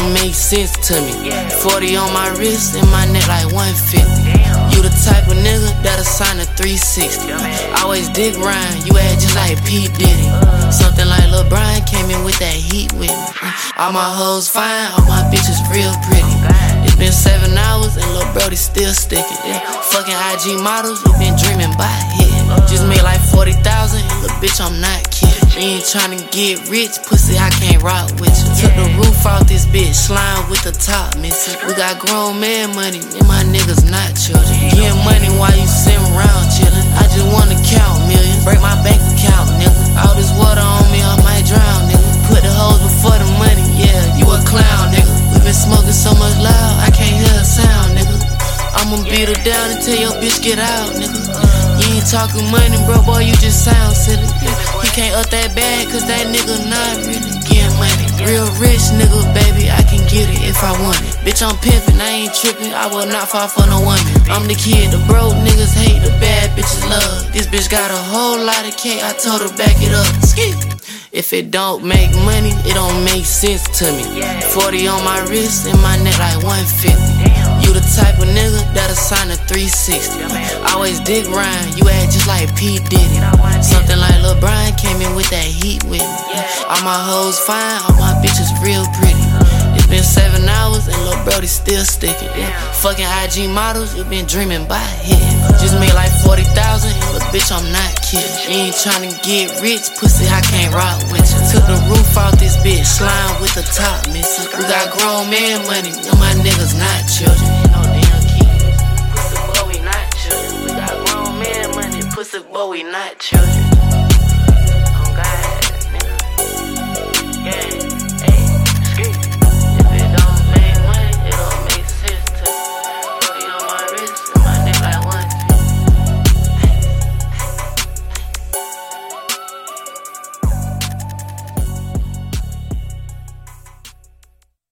don't make sense to me. 40 on my wrist and my neck like 150. You the type of nigga that'll sign a 360. Always dick Ryan, you act just like P. Diddy. Something like Lil Brian came in with that heat with me. All my hoes fine, all my bitches real pretty. It's been 7 hours and Lil Brody still sticking. Fucking IG models, we been dreaming about hitting. Just made like 40,000 and lil' bitch, I'm not kidding. We ain't tryna get rich, pussy, I can't rock with you. Took the roof off this bitch, slime with the top missing. We got grown man money, and my niggas not children. Getting money while you sitting around chillin'. I just wanna count millions, break my bank account, nigga. All this water on me, I might drown, nigga. Put the hoes before the money, yeah, you a clown, nigga. We been smoking so much loud, I can't hear a sound, nigga. I'ma beat her down and tell your bitch get out, nigga. You ain't talking money, bro, boy, you just sound silly. He can't up that bag, cause that nigga not really getting money. Real rich nigga, baby, I can get it if I want it. Bitch, I'm pimpin', I ain't trippin', I will not fall for no woman. I'm the kid, the broke niggas hate, the bad bitches love. This bitch got a whole lot of cake, I told her back it up. If it don't make money, it don't make sense to me. 40 on my wrist and my neck like 150. You the type of nigga that'll sign a 360. Always dick Ryan, you act just like P. Diddy. Something like Lil Brian came in with that heat with me. All my hoes fine, all my bitches real pretty. It's been 7 hours and Lil Brody still sticking. Fucking IG models, you been dreaming about hitting. Just made like 40,000 and lil' bitch, I'm not kidding. You ain't tryna get rich, pussy, I can't rock with you. Took the roof off this bitch, slime with the top missing. We got grown man money, and my niggas not children. Ain't no damn kid. Pussy boy, we not children. We got grown man money, pussy boy, we not children.